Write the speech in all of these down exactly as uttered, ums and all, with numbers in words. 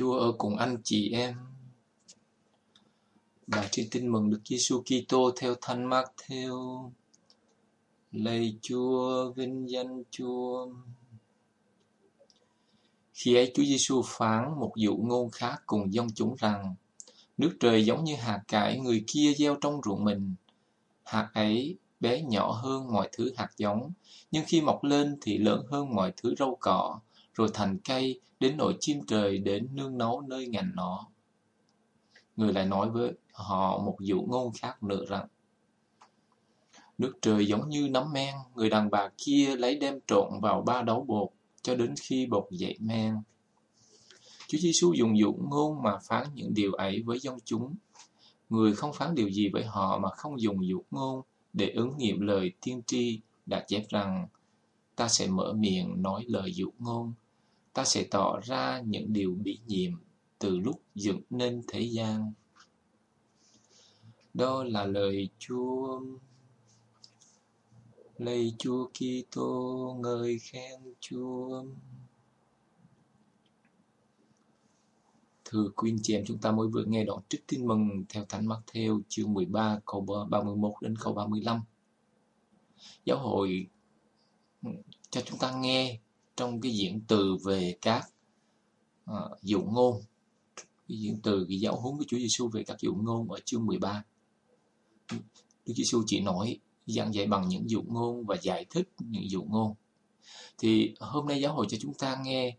Chúa ở cùng anh chị em. Bài trên Tin mừng Đức Giêsu Kitô theo Thánh Mác-thêu. Lạy Chúa, vinh danh Chúa. Khi ấy Chúa Giêsu phán một dụ ngôn khác cùng dân chúng rằng: nước trời giống như hạt cải người kia gieo trong ruộng mình. Hạt ấy bé nhỏ hơn mọi thứ hạt giống, nhưng khi mọc lên thì lớn hơn mọi thứ rau cỏ, rồi thành cây đến nỗi chim trời đến nương náu nơi ngành nó. Người lại nói với họ một dụ ngôn khác nữa rằng: nước trời giống như nắm men, người đàn bà kia lấy đem trộn vào ba đấu bột cho đến khi bột dậy men. Chúa Giêsu dùng dụ ngôn mà phán những điều ấy với dân chúng. Người không phán điều gì với họ mà không dùng dụ ngôn để ứng nghiệm lời tiên tri đã chép rằng: ta sẽ mở miệng nói lời dụ ngôn, ta sẽ tỏ ra những điều bí nhiệm từ lúc dựng nên thế gian. Đó là lời Chúa. Lạy Chúa Kitô, ngợi khen Chúa. Thưa quý anh chị em, chúng ta mới vừa nghe đoạn trích Tin mừng theo Thánh Mác-thêu chương mười ba câu ba mươi mốt đến câu ba mươi lăm. Giáo hội cho chúng ta nghe trong cái diễn từ về các uh, dụ ngôn, cái diễn từ cái giáo huấn của Chúa Giêsu về các dụ ngôn ở chương mười ba. Đức Giêsu chỉ nói giảng dạy bằng những dụ ngôn và giải thích những dụ ngôn. Thì hôm nay giáo hội cho chúng ta nghe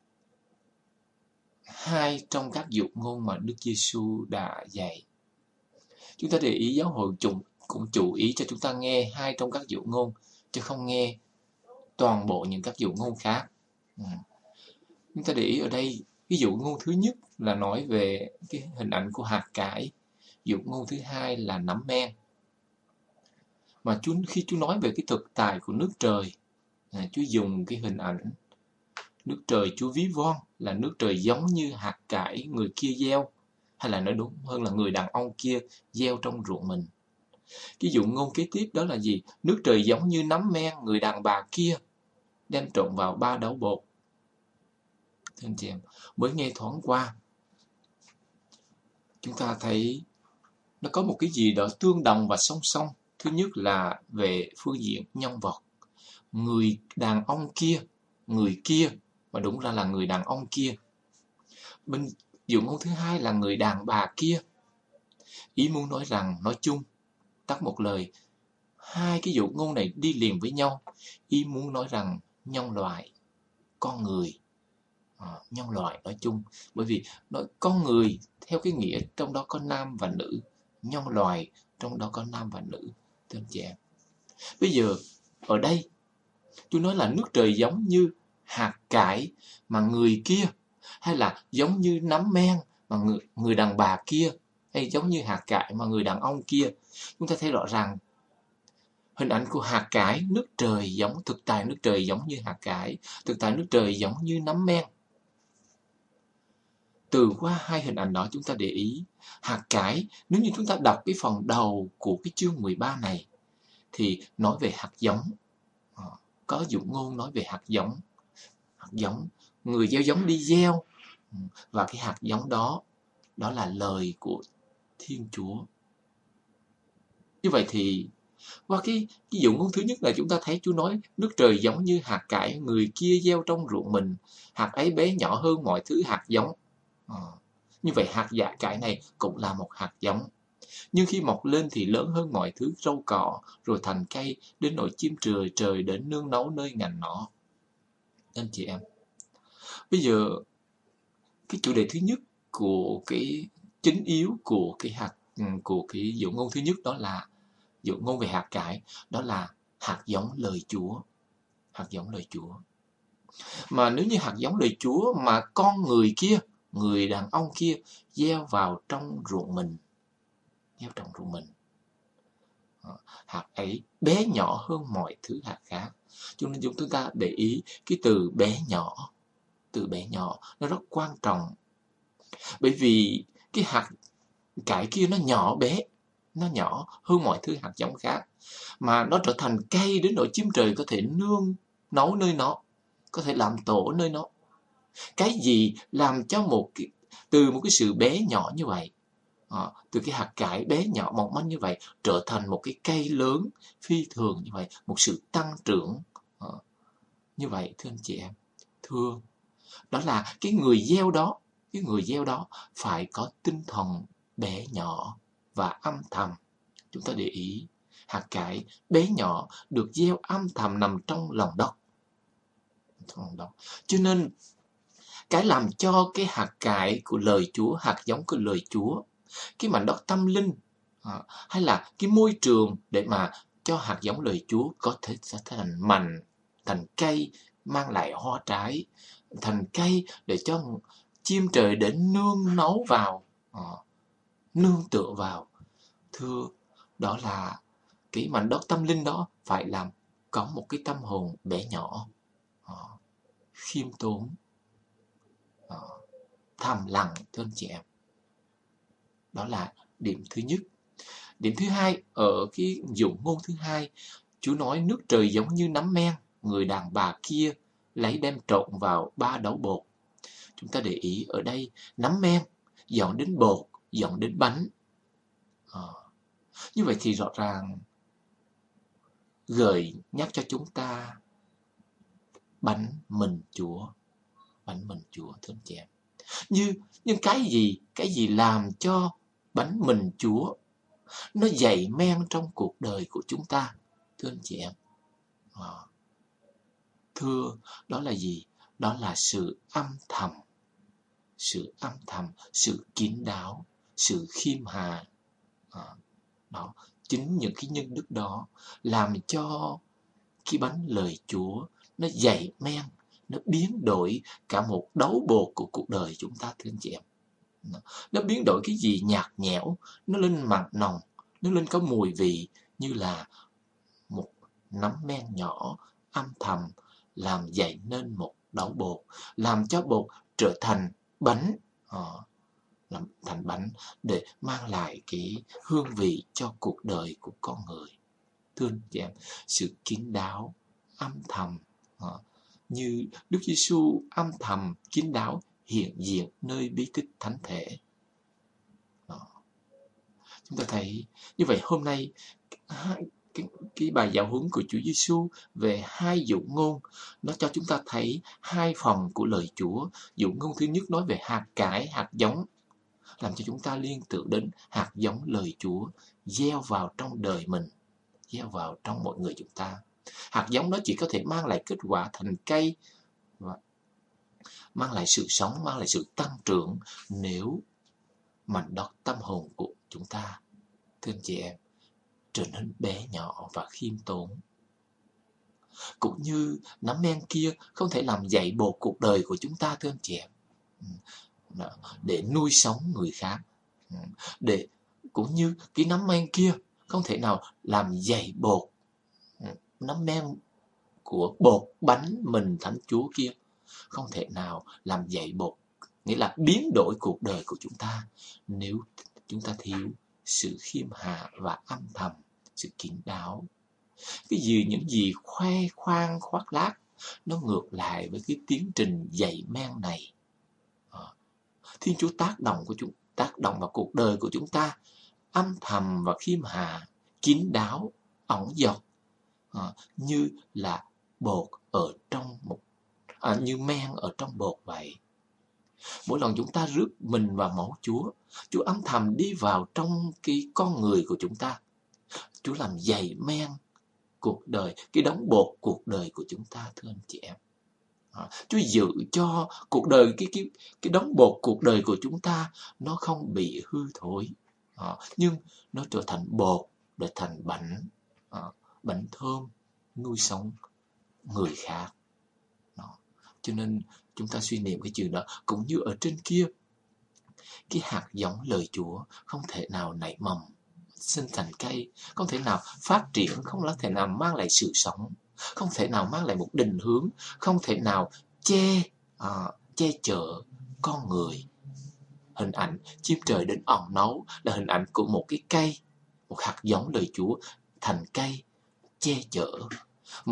hai trong các dụ ngôn mà Đức Giêsu đã dạy. Chúng ta để ý, giáo hội cũng, cũng chú ý cho chúng ta nghe hai trong các dụ ngôn, chứ không nghe toàn bộ những các dụ ngôn khác. Ừ. Chúng ta để ý ở đây, cái dụ ngôn thứ nhất là nói về cái hình ảnh của hạt cải. Dụ ngôn thứ hai là nắm men. Mà Chúa, khi Chúa nói về cái thực tại của nước trời, à, Chúa dùng cái hình ảnh nước trời Chúa ví von là nước trời giống như hạt cải người kia gieo, hay là nói đúng hơn là người đàn ông kia gieo trong ruộng mình. Cái dụ ngôn kế tiếp đó là gì? Nước trời giống như nắm men người đàn bà kia đem trộn vào ba đấu bột. Thưa anh chị em, mới nghe thoáng qua, chúng ta thấy nó có một cái gì đó tương đồng và song song. Thứ nhất là về phương diện nhân vật. Người đàn ông kia, người kia, mà đúng ra là người đàn ông kia. Bên dụ ngôn thứ hai là người đàn bà kia. Ý muốn nói rằng, nói chung, tắt một lời, hai cái dụ ngôn này đi liền với nhau. Ý muốn nói rằng nhân loại, con người, à, nhân loại nói chung. Bởi vì nói con người theo cái nghĩa trong đó có nam và nữ, nhân loại trong đó có nam và nữ. Thưa anh chị em, bây giờ ở đây tôi nói là nước trời giống như hạt cải mà người kia, hay là giống như nắm men mà người, người đàn bà kia, hay giống như hạt cải mà người đàn ông kia. Chúng ta thấy rõ ràng hình ảnh của hạt cải, nước trời giống, thực tại nước trời giống như hạt cải, thực tại nước trời giống như nắm men. Từ qua hai hình ảnh đó chúng ta để ý, hạt cải, nếu như chúng ta đọc cái phần đầu của cái chương mười ba này, thì nói về hạt giống. Có dụ ngôn nói về hạt giống. Hạt giống, người gieo giống đi gieo. Và cái hạt giống đó, đó là lời của Thiên Chúa. Như vậy thì, qua cái, cái dụ ngôn thứ nhất là chúng ta thấy Chúa nói nước trời giống như hạt cải người kia gieo trong ruộng mình. Hạt ấy bé nhỏ hơn mọi thứ hạt giống. À, như vậy hạt dạ cải này cũng là một hạt giống. Nhưng khi mọc lên thì lớn hơn mọi thứ rau cỏ, rồi thành cây đến nỗi chim trời trời đến nương náu nơi ngành nó. Anh chị em, bây giờ cái chủ đề thứ nhất của cái chính yếu của cái hạt của cái dụ ngôn thứ nhất, đó là dụ ngôn về hạt cải, đó là hạt giống lời Chúa. Hạt giống lời Chúa. Mà nếu như hạt giống lời Chúa mà con người kia, người đàn ông kia gieo vào trong ruộng mình, gieo trong ruộng mình, hạt ấy bé nhỏ hơn mọi thứ hạt khác. Cho nên chúng ta để ý cái từ bé nhỏ. Từ bé nhỏ nó rất quan trọng. Bởi vì cái hạt cải kia nó nhỏ bé, nó nhỏ hơn mọi thứ hạt giống khác, mà nó trở thành cây đến nỗi chim trời có thể nương nấu nơi nó, có thể làm tổ nơi nó. Cái gì làm cho một cái, từ một cái sự bé nhỏ như vậy, à, từ cái hạt cải bé nhỏ mỏng manh như vậy trở thành một cái cây lớn phi thường như vậy, một sự tăng trưởng à, như vậy, thưa anh chị em. Thưa, đó là cái người gieo đó, cái người gieo đó phải có tinh thần bé nhỏ và âm thầm. Chúng ta để ý, hạt cải bé nhỏ được gieo âm thầm nằm trong lòng đất. Trong lòng đất. Cho nên cái làm cho cái hạt cải của lời Chúa, hạt giống của lời Chúa, cái mảnh đất tâm linh, à, hay là cái môi trường để mà cho hạt giống lời Chúa có thể sẽ thành mầm, thành cây mang lại hoa trái, thành cây để cho chim trời đến nương náu vào, à, nương tựa vào. Thưa, đó là cái mảnh đất tâm linh đó phải làm có một cái tâm hồn bé nhỏ, à, khiêm tốn, à, thầm lặng, thưa anh chị em. Đó là điểm thứ nhất. Điểm thứ hai, ở cái dụ ngôn thứ hai, Chúa nói nước trời giống như nắm men, người đàn bà kia lấy đem trộn vào ba đấu bột. Chúng ta để ý ở đây, nắm men dọn đến bột, dọn đến bánh. À, như vậy thì rõ ràng gợi nhắc cho chúng ta bánh mình Chúa, bánh mình Chúa, thưa anh chị em. Như, nhưng cái gì, cái gì làm cho bánh mình Chúa nó dày men trong cuộc đời của chúng ta, thưa anh chị em? À, thưa, đó là gì? Đó là sự âm thầm, sự âm thầm, sự kín đáo, sự khiêm hà. À, đó, chính những cái nhân đức đó làm cho cái bánh lời Chúa nó dày men, nó biến đổi cả một đấu bột của cuộc đời chúng ta, thưa anh chị em. Nó biến đổi cái gì nhạt nhẽo, nó lên mặn nồng, nó lên có mùi vị như là một nắm men nhỏ âm thầm, làm dậy nên một đấu bột, làm cho bột trở thành bánh, à, làm thành bánh để mang lại cái hương vị cho cuộc đời của con người. Thưa anh chị em, sự kín đáo, âm thầm, à, như Đức Giêsu âm thầm, kín đáo hiện diện nơi bí tích thánh thể. Đó. Chúng ta thấy như vậy, hôm nay cái, cái bài giáo huấn của Chúa Giêsu về hai dụ ngôn, nó cho chúng ta thấy hai phần của lời Chúa. Dụ ngôn thứ nhất nói về hạt cải, hạt giống, làm cho chúng ta liên tưởng đến hạt giống lời Chúa gieo vào trong đời mình, gieo vào trong mọi người chúng ta. Hạt giống đó chỉ có thể mang lại kết quả thành cây và mang lại sự sống, mang lại sự tăng trưởng nếu mảnh đất tâm hồn của chúng ta, thưa anh chị em, trở nên bé nhỏ và khiêm tốn. Cũng như nắm men kia không thể làm dậy bột cuộc đời của chúng ta, thưa anh chị em, để nuôi sống người khác. Để cũng như cái nắm men kia không thể nào làm dậy bột, nắm men của bột bánh mình Thánh Chúa kia không thể nào làm dậy bột, nghĩa là biến đổi cuộc đời của chúng ta nếu chúng ta thiếu sự khiêm hạ và âm thầm, sự kín đáo. Cái gì, những gì khoe khoang khoác lác nó ngược lại với cái tiến trình dậy men này. À, Thiên Chúa tác động của chúng tác động vào cuộc đời của chúng ta âm thầm và khiêm hạ, kín đáo, ẩn dật, à, như là bột ở trong một à, như men ở trong bột vậy. Mỗi lần chúng ta rước mình vào máu Chúa, Chúa âm thầm đi vào trong cái con người của chúng ta. Chúa làm dày men cuộc đời, cái đống bột cuộc đời của chúng ta, thưa anh chị em. À, Chúa giữ cho cuộc đời, cái cái cái đống bột cuộc đời của chúng ta nó không bị hư thối, à, nhưng nó trở thành bột để thành bánh, à, bánh thơm nuôi sống người khác. Đó. Cho nên chúng ta suy niệm cái chuyện đó. Cũng như ở trên kia, cái hạt giống lời Chúa không thể nào nảy mầm sinh thành cây, không thể nào phát triển, không thể nào mang lại sự sống, không thể nào mang lại một định hướng, không thể nào che à, che chở con người. Hình ảnh chim trời đến ẩn náu là hình ảnh của một cái cây, một hạt giống lời Chúa thành cây che chở. Một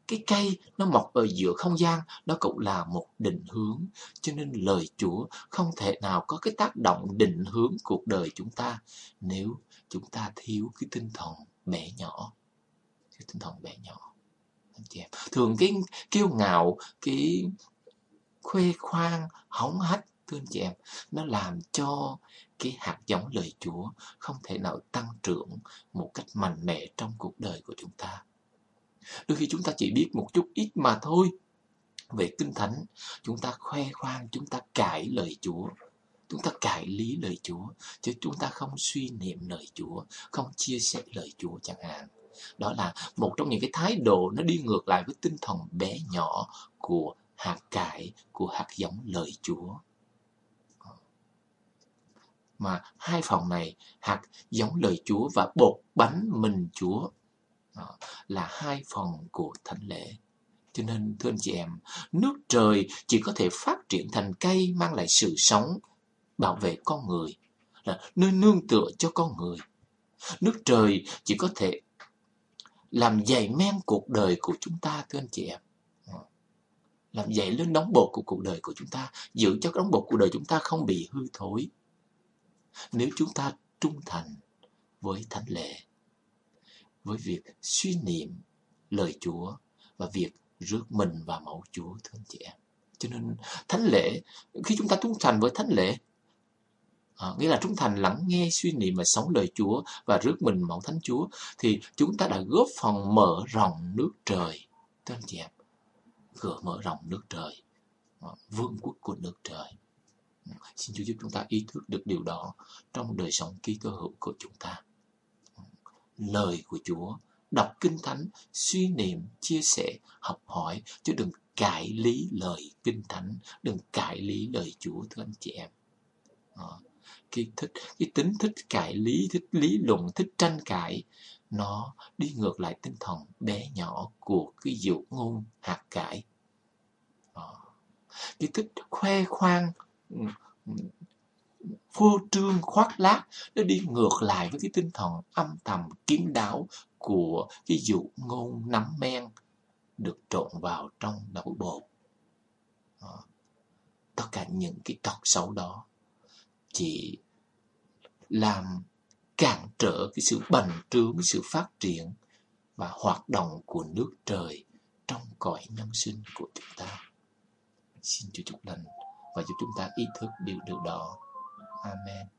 cái cây nó mọc ở giữa không gian, nó cũng là một định hướng. Cho nên lời Chúa không thể nào có cái tác động định hướng cuộc đời chúng ta nếu chúng ta thiếu cái tinh thần bé nhỏ. Cái tinh thần bé nhỏ. Anh chị em, thường cái kiêu ngạo, cái khoe khoang, hống hách, thưa anh chị em, nó làm cho cái hạt giống lời Chúa không thể nào tăng trưởng một cách mạnh mẽ trong cuộc đời của chúng ta. Đôi khi chúng ta chỉ biết một chút ít mà thôi về Kinh Thánh, chúng ta khoe khoang, chúng ta cãi lời Chúa, chúng ta cãi lý lời Chúa, chứ chúng ta không suy niệm lời Chúa, không chia sẻ lời Chúa chẳng hạn. Đó là một trong những cái thái độ nó đi ngược lại với tinh thần bé nhỏ của hạt cải, của hạt giống lời Chúa. Mà hai phần này, hạt giống lời Chúa và bột bánh mình Chúa, là hai phần của thánh lễ. Cho nên thưa anh chị em, nước trời chỉ có thể phát triển thành cây mang lại sự sống, bảo vệ con người, là nơi nương tựa cho con người. Nước trời chỉ có thể làm dày men cuộc đời của chúng ta, thưa anh chị em, làm dày lên đống bột của cuộc đời của chúng ta, giữ cho đống bột cuộc đời chúng ta không bị hư thối. Nếu chúng ta trung thành với thánh lễ, với việc suy niệm lời Chúa và việc rước mình vào máu Chúa, thưa anh chị em. Cho nên thánh lễ, khi chúng ta trung thành với thánh lễ, à, nghĩa là trung thành lắng nghe, suy niệm và sống lời Chúa và rước mình máu thánh Chúa, thì chúng ta đã góp phần mở rộng nước trời, thưa anh chị em, cửa mở rộng nước trời, vương quốc của nước trời. Xin Chúa giúp chúng ta ý thức được điều đó trong đời sống Kitô hữu của chúng ta. Lời của Chúa, đọc Kinh Thánh, suy niệm, chia sẻ, học hỏi, chứ đừng cãi lý lời Kinh Thánh, đừng cãi lý lời Chúa, thưa anh chị em. À, cái, thích, cái tính thích cãi lý, thích lý luận, thích tranh cãi, nó đi ngược lại tinh thần bé nhỏ của cái dụ ngôn hạt cải. À, cái thích khoe khoang, phô trương, khoác lác, nó đi ngược lại với cái tinh thần âm thầm kín đáo của cái dụ ngôn nắm men được trộn vào trong đậu bột. À, tất cả những cái tật xấu đó chỉ làm cản trở cái sự bành trướng, cái sự phát triển và hoạt động của nước trời trong cõi nhân sinh của chúng ta. Xin Chúa chúc lành và giúp chúng ta ý thức điều điều đó. Amen.